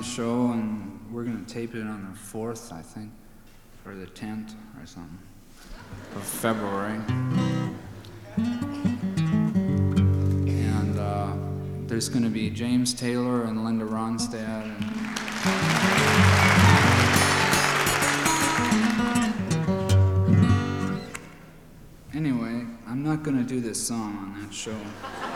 show, and we're going to tape it on the 4th, I think, or the 10th or something, of February. And there's going to be James Taylor and Linda Ronstadt. Anyway, I'm not going to do this song on that show.